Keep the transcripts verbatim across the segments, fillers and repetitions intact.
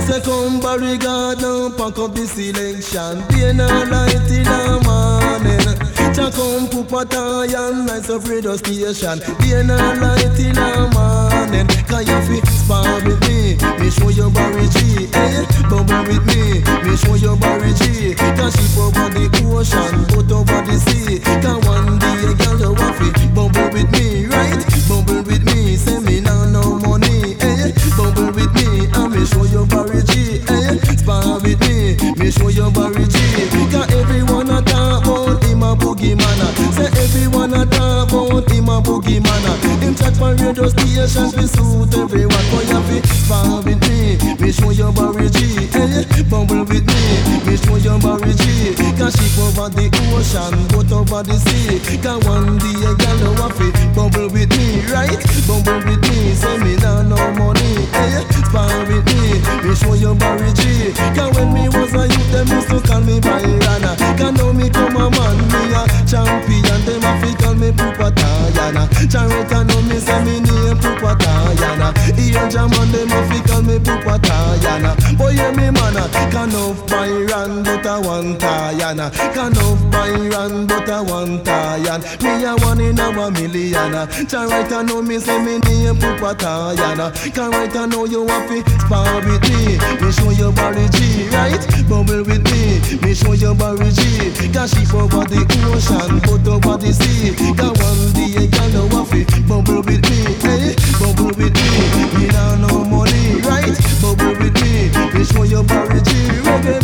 Say come Barry God now, pack up the selection. Day and night in the morning. Cha come Pupatayan, nice of radio station. Day and night in the morning. Can you fi spar with me? Me show you Barry G. Eh, bubble with me. Me show you Barry G. Can she over the ocean, but over the sea. Can one day a girl you want fi bubble with me, right? Bubble with me, say me now no money. Eh, bubble with me, and me show you Barry G. Eh, spar with me. Me show you Barry G. Can everyone a talk about him a boogie man? Say everyone a talk about him a boogie man. Him chat for radio station fi suit everyone. Boy you fi spar with me. Me show you Barry G. Eh, bubble with me. Me show you Barry G. Can she over the ocean, but over the sea. Can one day a girl you want fi bubble with me, right? Bubble with me. Say me now no money. Eh, spar with me. Me show you Barry G. Can when me was a youth, them used to call me Byrana. Can now me come a man, me a champion. Them a fi call me Pupatayana. Charita know me say me name Pupatayana. Ian Jaman them a fi call me Pupatayana. Boy yeah me mana, can of Byron but a one Tayana. Can of Byron but a one Tayan. Me a one in a million. Charita know me say me name Pupatayana. Can right know you a fi spar with me. Me show you Barry G, right? Bubble with me. Me show you Barry G. Can she over the ocean, but over the sea. Can one day a girl you a fi bubble with me, eh? Bubble with me. Me now no money, right? Bubble with me. Me show you Barry G. Reggae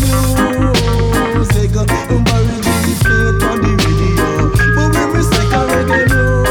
music, Barry G play it on the radio. But when we say reggae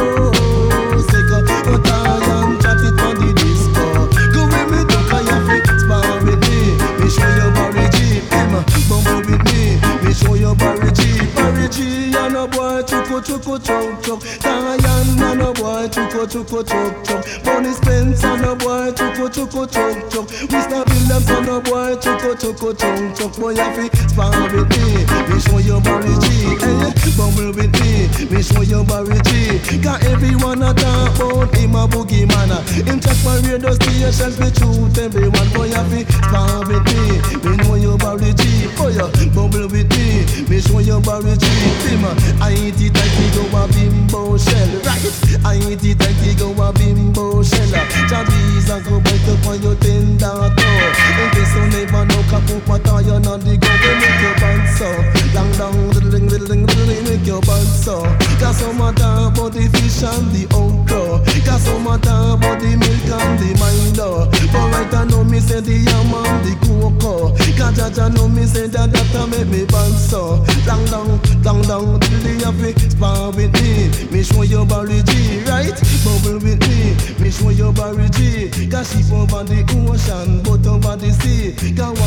music, Italian chat it on the disco. Go with me, don't call your feet, spar with me. Me show you Barry G. Emma, bubble with me. Me show you Barry G. Barry G, and a boy chuko chuko chok chok. Diane and a boy chuko chuko chok chok. Bonnie Spence and a boy chuko chuko chok chok. Mister Williams and a boy chuko chuko chok chok. Boy you fi spar with me. Me show you Barry G. Eh, bubble with me. Me show you Barry G. Cause everyone a talk about him a boogie man. Him check for radio stations fi shoot everyone. Boy you fi spar with me. Me know you Barry G. Boy you bubble with me. Me show you Barry G. Bim, I eat it like he go a bimbo shell, right? I eat it like he go a bimbo shell. Chabbies and go bite up on your tender toe. In case you never know, kapu pata you not the go. We make your band so long down, diddling diddling diddling, make your band so. Cause some matter about the fish and the okra. Cause some matter about the milk and the minder. But right I know me say the yam and the cocoa. Cause Jaja know me say that that make me band so long down, long down, diddly happy, spar with me. Me show you Barry G, right? Bubble with me. Me show you Barry G. Cause she over the ocean, but over the sea. Cause